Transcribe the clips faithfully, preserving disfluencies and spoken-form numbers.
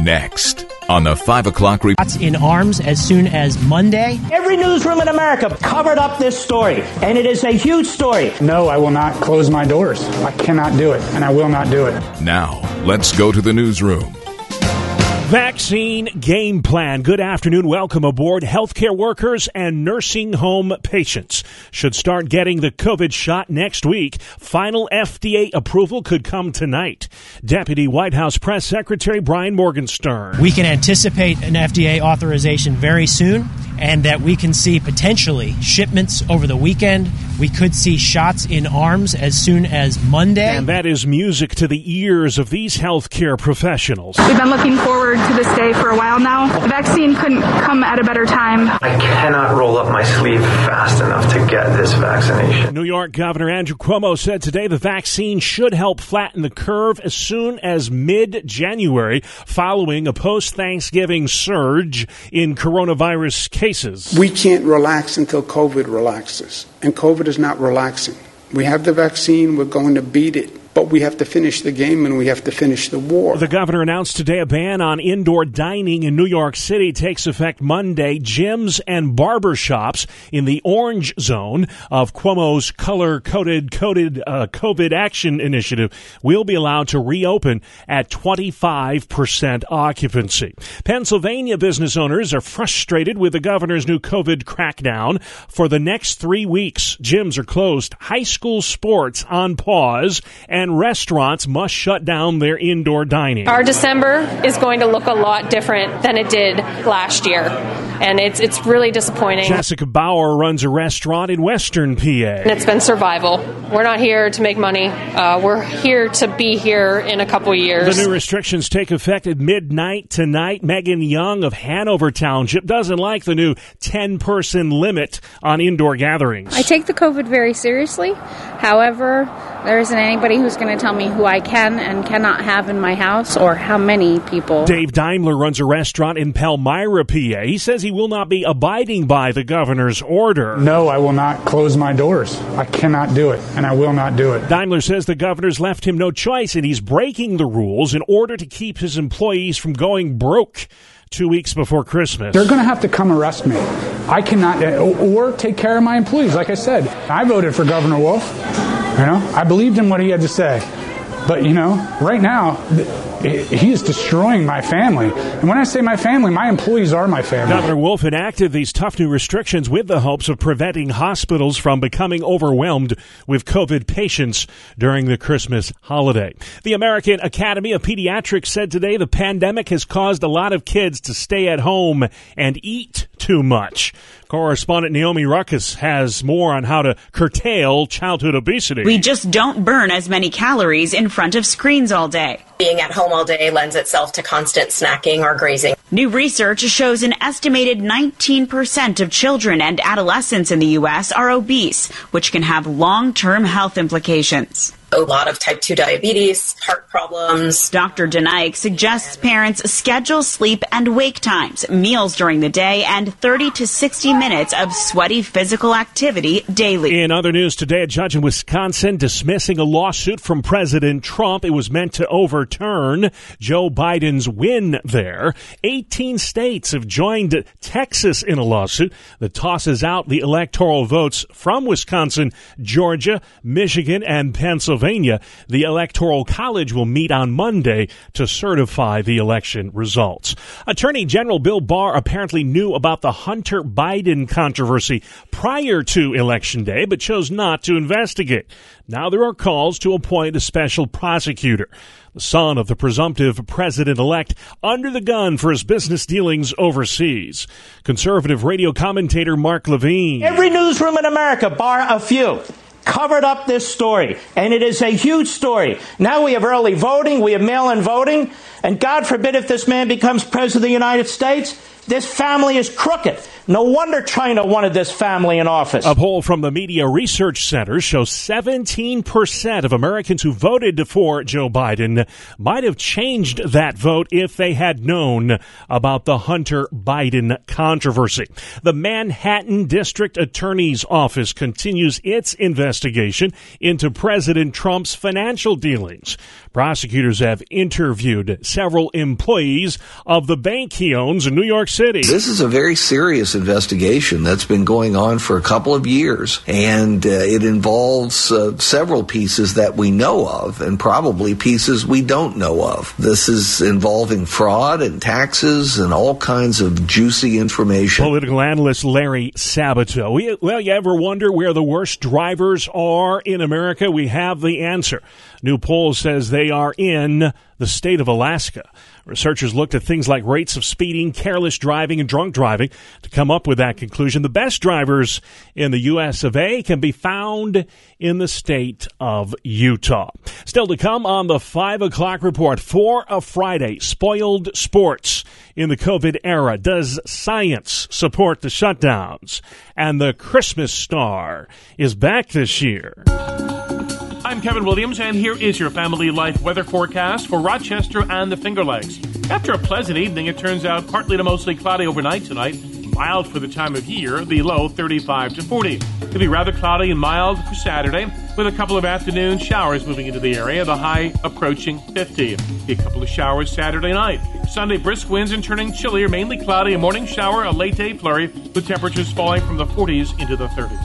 Next on the five o'clock report. In arms as soon as Monday. Every newsroom in America covered up this story, and it is a huge story. No, I will not close my doors. I cannot do it, and I will not do it. Now, let's go to the newsroom. Vaccine game plan. Good afternoon. Welcome aboard. Healthcare workers and nursing home patients should start getting the COVID shot next week. Final F D A approval could come tonight. Deputy White House Press Secretary Brian Morgenstern. We can anticipate an F D A authorization very soon, and that we can see potentially shipments over the weekend. We could see shots in arms as soon as Monday. And that is music to the ears of these healthcare professionals. We've been looking forward to this day for a while now. The vaccine couldn't come at a better time. I cannot roll up my sleeve fast enough to get this vaccination. New York Governor Andrew Cuomo said today the vaccine should help flatten the curve as soon as mid-January, following a post-Thanksgiving surge in coronavirus cases. We can't relax until COVID relaxes, and COVID is not relaxing. We have the vaccine, we're going to beat it. But we have to finish the game and we have to finish the war. The governor announced today a ban on indoor dining in New York City takes effect Monday. Gyms and barber shops in the orange zone of Cuomo's color-coded coded, uh, COVID action initiative will be allowed to reopen at twenty-five percent occupancy. Pennsylvania business owners are frustrated with the governor's new COVID crackdown. For the next three weeks, gyms are closed, high school sports on pause, and restaurants must shut down their indoor dining. Our December is going to look a lot different than it did last year, and it's it's really disappointing. Jessica Bauer runs a restaurant in Western P A. And it's been survival. We're not here to make money. Uh, we're here to be here in a couple years. The new restrictions take effect at midnight tonight. Megan Young of Hanover Township doesn't like the new ten-person limit on indoor gatherings. I take the COVID very seriously. However, there isn't anybody who's going to tell me who I can and cannot have in my house or how many people. Dave Daimler runs a restaurant in Palmyra, P A. He says he will not be abiding by the governor's order. No, I will not close my doors. I cannot do it, and I will not do it. Daimler says the governor's left him no choice, and he's breaking the rules in order to keep his employees from going broke two weeks before Christmas. They're going to have to come arrest me. I cannot, or take care of my employees. Like I said, I voted for Governor Wolf. You know, I believed in what he had to say. But, you know, right now, he is destroying my family. And when I say my family, my employees are my family. Governor Wolf enacted these tough new restrictions with the hopes of preventing hospitals from becoming overwhelmed with COVID patients during the Christmas holiday. The American Academy of Pediatrics said today the pandemic has caused a lot of kids to stay at home and eat too much. Correspondent Naomi Ruckus has more on how to curtail childhood obesity. We just don't burn as many calories in front of screens all day. Being at home all day lends itself to constant snacking or grazing. New research shows an estimated nineteen percent of children and adolescents in the U S are obese, which can have long-term health implications. A lot of type two diabetes, heart problems. Doctor Denaik suggests parents schedule sleep and wake times, meals during the day, and thirty to sixty minutes of sweaty physical activity daily. In other news today, a judge in Wisconsin dismissing a lawsuit from President Trump. It was meant to overturn Joe Biden's win there. eighteen states have joined Texas in a lawsuit that tosses out the electoral votes from Wisconsin, Georgia, Michigan, and Pennsylvania. The Electoral College will meet on Monday to certify the election results. Attorney General Bill Barr apparently knew about the Hunter Biden controversy prior to Election Day, but chose not to investigate. Now there are calls to appoint a special prosecutor. The son of the presumptive president-elect under the gun for his business dealings overseas. Conservative radio commentator Mark Levine. Every newsroom in America, bar a few, covered up this story, and it is a huge story. Now we have early voting, we have mail-in voting, and God forbid if this man becomes president of the United States, This family is crooked. No wonder China wanted this family in office. A poll from the Media Research Center shows seventeen percent of Americans who voted for Joe Biden might have changed that vote if they had known about the Hunter Biden controversy. The Manhattan District Attorney's Office continues its investigation into President Trump's financial dealings. Prosecutors have interviewed several employees of the bank he owns in New York City. This is a very serious investigation that's been going on for a couple of years, and uh, it involves uh, several pieces that we know of and probably pieces we don't know of. This is involving fraud and taxes and all kinds of juicy information. Political analyst Larry Sabato. Well, you ever wonder where the worst drivers are in America? We have the answer. New poll says they are in the state of Alaska. Researchers looked at things like rates of speeding, careless driving, and drunk driving to come up with that conclusion. The best drivers in the U S of A can be found in the state of Utah. Still to come on the five o'clock report for a Friday, spoiled sports in the COVID era. Does science support the shutdowns? And the Christmas star is back this year. I'm Kevin Williams, and here is your family life weather forecast for Rochester and the Finger Lakes. After a pleasant evening, it turns out partly to mostly cloudy overnight tonight. Mild for the time of year, the low thirty-five to forty. It'll be rather cloudy and mild for Saturday, with a couple of afternoon showers moving into the area, the high approaching fifty. Be a couple of showers Saturday night. Sunday, brisk winds and turning chillier, mainly cloudy, a morning shower, a late day flurry, with temperatures falling from the forties into the thirties.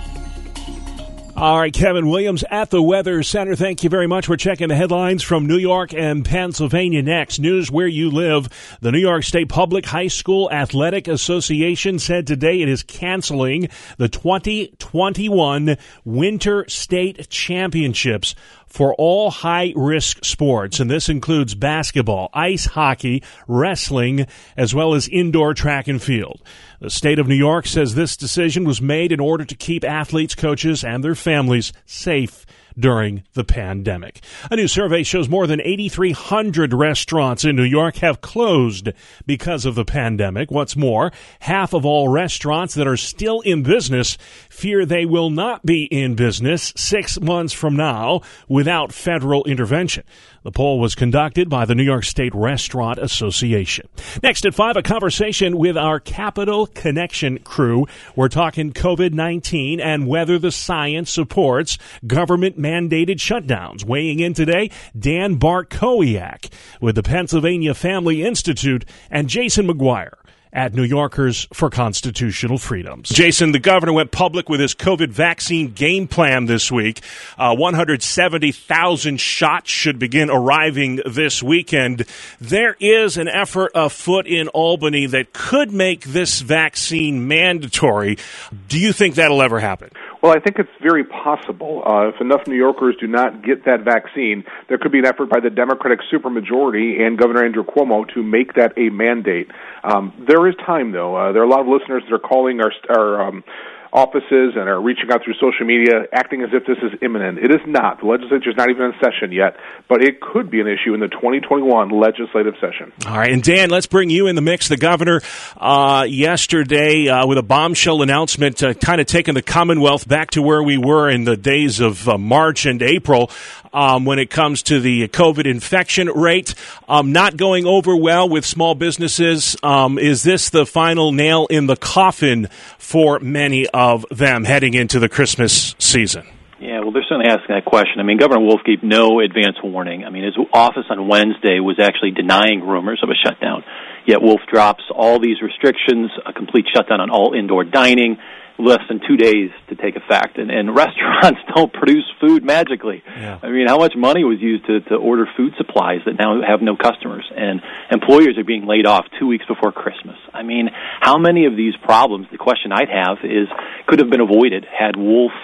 All right, Kevin Williams at the Weather Center. Thank you very much. We're checking the headlines from New York and Pennsylvania next. News where you live. The New York State Public High School Athletic Association said today it is canceling the twenty twenty-one Winter State Championships for all high-risk sports, and this includes basketball, ice hockey, wrestling, as well as indoor track and field. The state of New York says this decision was made in order to keep athletes, coaches, and their families safe during the pandemic. A new survey shows more than eighty-three hundred restaurants in New York have closed because of the pandemic. What's more, half of all restaurants that are still in business fear they will not be in business six months from now without federal intervention. The poll was conducted by the New York State Restaurant Association. Next at five, a conversation with our Capital Connection crew. We're talking COVID nineteen and whether the science supports government-mandated shutdowns. Weighing in today, Dan Bartkowiak with the Pennsylvania Family Institute and Jason McGuire at New Yorkers for Constitutional Freedoms. Jason, the governor went public with his COVID vaccine game plan this week. Uh, one hundred seventy thousand shots should begin arriving this weekend. There is an effort afoot in Albany that could make this vaccine mandatory. Do you think that'll ever happen? Well, I think it's very possible. Uh, if enough New Yorkers do not get that vaccine, there could be an effort by the Democratic supermajority and Governor Andrew Cuomo to make that a mandate. Um, there is time, though. Uh, there are a lot of listeners that are calling our, our um, offices and are reaching out through social media, acting as if this is imminent. It is not. The legislature is not even in session yet, but it could be an issue in the twenty twenty-one legislative session. All right, and Dan, let's bring you in the mix. The governor uh, yesterday uh, with a bombshell announcement, uh, kind of taking the Commonwealth back to where we were in the days of uh, March and April um, when it comes to the COVID infection rate. Um, not going over well with small businesses. Um, is this the final nail in the coffin for many of them heading into the Christmas season? Yeah, well, they're certainly asking that question. I mean, Governor Wolf gave no advance warning. I mean, his office on Wednesday was actually denying rumors of a shutdown. Yet Wolf drops all these restrictions, a complete shutdown on all indoor dining, less than two days to take effect. And, and restaurants don't produce food magically. Yeah. I mean, how much money was used to, to order food supplies that now have no customers? And employers are being laid off two weeks before Christmas. I mean, how many of these problems, the question I'd have is, could have been avoided had Wolf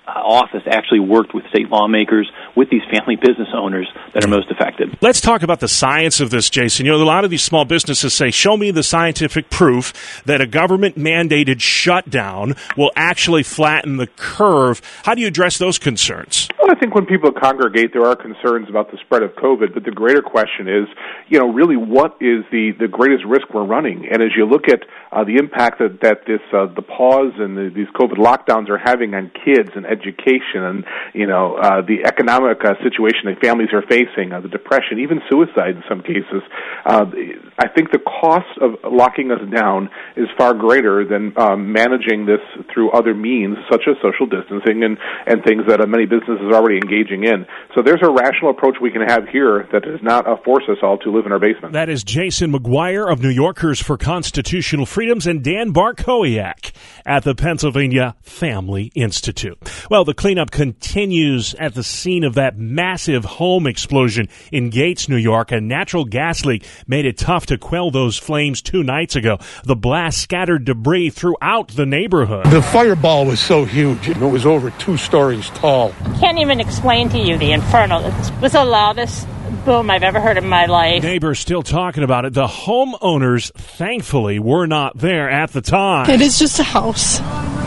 office actually worked with state lawmakers, with these family business owners that are most affected. Let's talk about the science of this, Jason. You know, a lot of these small businesses say, show me the scientific proof that a government-mandated shutdown will actually flatten the curve. How do you address those concerns? Well, I think when people congregate, there are concerns about the spread of COVID, but the greater question is, you know, really what is the, the greatest risk we're running? And as you look at uh, the impact that, that this uh, the pause and the, these COVID lockdowns are having on kids and education and, you know, uh, the economic uh, situation that families are facing, uh, the depression, even suicide in some cases, uh, I think the cost of locking us down is far greater than um, managing this through other means, such as social distancing and, and things that uh, many businesses are already engaging in. So there's a rational approach we can have here that does not uh, force us all to live in our basement. That is Jason McGuire of New Yorkers for Constitutional Freedoms and Dan Barkowiak at the Pennsylvania Family Institute. Well, the cleanup continues at the scene of that massive home explosion in Gates, New York. A natural gas leak made it tough to quell those flames two nights ago. The blast scattered debris throughout the neighborhood. The fireball was so huge. It was over two stories tall. Can't even explain to you the inferno. It was the loudest boom I've ever heard in my life. Neighbors still talking about it. The homeowners, thankfully, were not there at the time. It is just a house.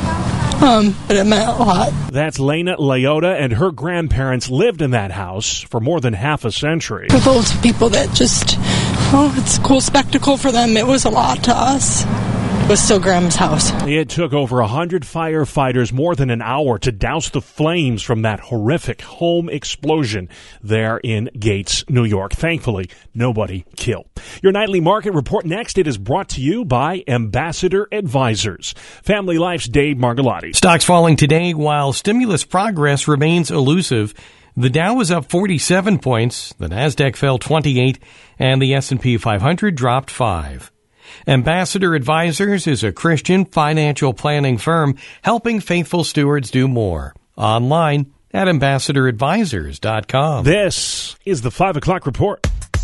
Um, but it meant a lot. That's Lena Leota, and her grandparents lived in that house for more than half a century. For those people that just, oh, it's a cool spectacle for them, it was a lot to us. It was still Graham's house. It took over one hundred firefighters more than an hour to douse the flames from that horrific home explosion there in Gates, New York. Thankfully, nobody killed. Your nightly market report next. It is brought to you by Ambassador Advisors. Family Life's Dave Margolotti. Stocks falling today while stimulus progress remains elusive. The Dow was up forty-seven points, the Nasdaq fell twenty-eight, and the S and P five hundred dropped five. Ambassador Advisors is a Christian financial planning firm helping faithful stewards do more. Online at ambassador advisors dot com. This is the five o'clock report.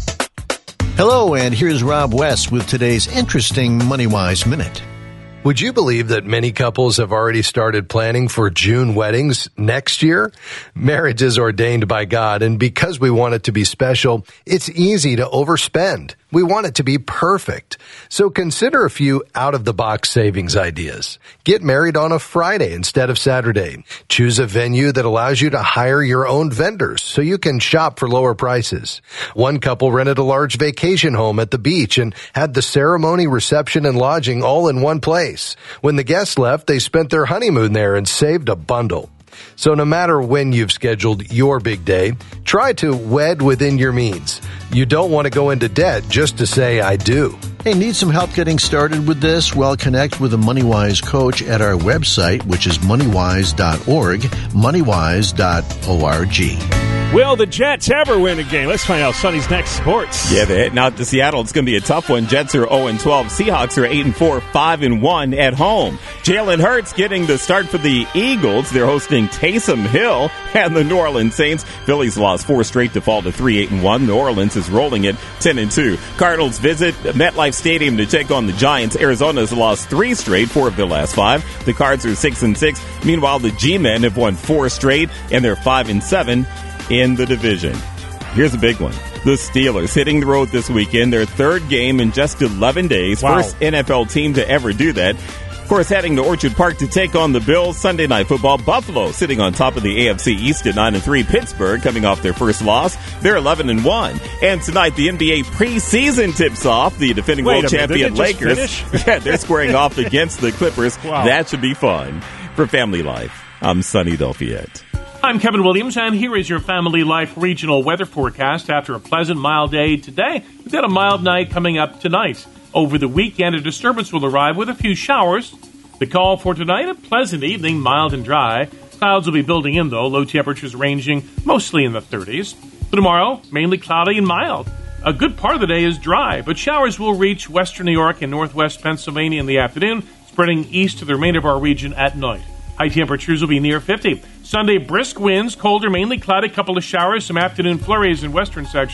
Hello, and here's Rob West with today's interesting MoneyWise Minute. Would you believe that many couples have already started planning for June weddings next year? Marriage is ordained by God, and because we want it to be special, it's easy to overspend. We want it to be perfect. So consider a few out-of-the-box savings ideas. Get married on a Friday instead of Saturday. Choose a venue that allows you to hire your own vendors so you can shop for lower prices. One couple rented a large vacation home at the beach and had the ceremony, reception, and lodging all in one place. When the guests left, they spent their honeymoon there and saved a bundle. So no matter when you've scheduled your big day, try to wed within your means. You don't want to go into debt just to say, I do. Hey, need some help getting started with this? Well, connect with a MoneyWise coach at our website, which is money wise dot org, money wise dot org. Will the Jets ever win a game? Let's find out. Sonny's next sports. Yeah, they're heading out to Seattle. It's going to be a tough one. Jets are oh and twelve. Seahawks are eight and four, five and one at home. Jalen Hurts getting the start for the Eagles. They're hosting Taysom Hill and the New Orleans Saints. Phillies lost four straight to fall to three, eight and one. New Orleans is rolling at ten and two. Cardinals visit MetLife Stadium to take on the Giants. Arizona's lost three straight, four of their last five. The Cards are six and six. Meanwhile, the G-Men have won four straight, and they're five and seven in the division. Here's a big one. The Steelers hitting the road this weekend. Their third game in just eleven days. Wow. First N F L team to ever do that. Of course, heading to Orchard Park to take on the Bills. Sunday Night Football. Buffalo sitting on top of the A F C East at nine and three. Pittsburgh coming off their first loss. They're eleven and one. And tonight the N B A preseason tips off. The defending Wait world champion Lakers. Yeah, they're squaring off against the Clippers. Wow. That should be fun. For Family Life, I'm Sonny Delfiette. I'm Kevin Williams, and here is your Family Life regional weather forecast. After a pleasant, mild day today, we've got a mild night coming up tonight. Over the weekend, a disturbance will arrive with a few showers. The call for tonight, a pleasant evening, mild and dry. Clouds will be building in, though, low temperatures ranging mostly in the thirties. For tomorrow, mainly cloudy and mild. A good part of the day is dry, but showers will reach western New York and northwest Pennsylvania in the afternoon, spreading east to the remainder of our region at night. High temperatures will be near fifty. Sunday, brisk winds, colder, mainly cloudy, couple of showers, some afternoon flurries in western sections.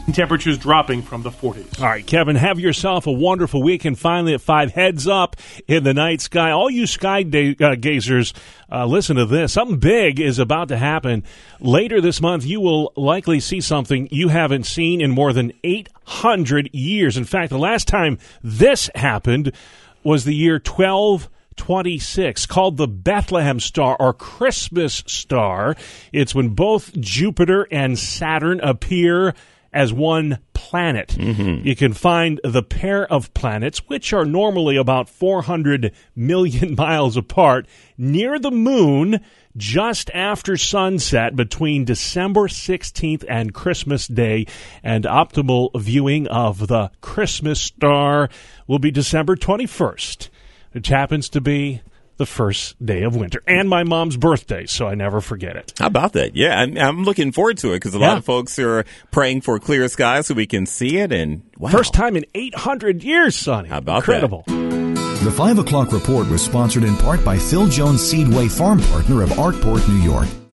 temperatures dropping from the forties. All right, Kevin, have yourself a wonderful weekend. Finally at five, heads up in the night sky. All you sky day, uh, gazers, uh, listen to this. Something big is about to happen. Later this month, you will likely see something you haven't seen in more than eight hundred years. In fact, the last time this happened was the year twelve twenty-six, called the Bethlehem Star or Christmas Star. It's when both Jupiter and Saturn appear as one planet. Mm-hmm. You can find the pair of planets, which are normally about four hundred million miles apart, near the moon just after sunset between December sixteenth and Christmas Day. And optimal viewing of the Christmas Star will be December twenty-first, which happens to be the first day of winter, and my mom's birthday, so I never forget it. How about that? Yeah, I'm, I'm looking forward to it because a yeah. lot of folks are praying for clear skies so we can see it. And wow. First time in eight hundred years, Sonny. How about Incredible. that? The five o'clock report was sponsored in part by Phil Jones Seedway Farm Partner of Arkport, New York.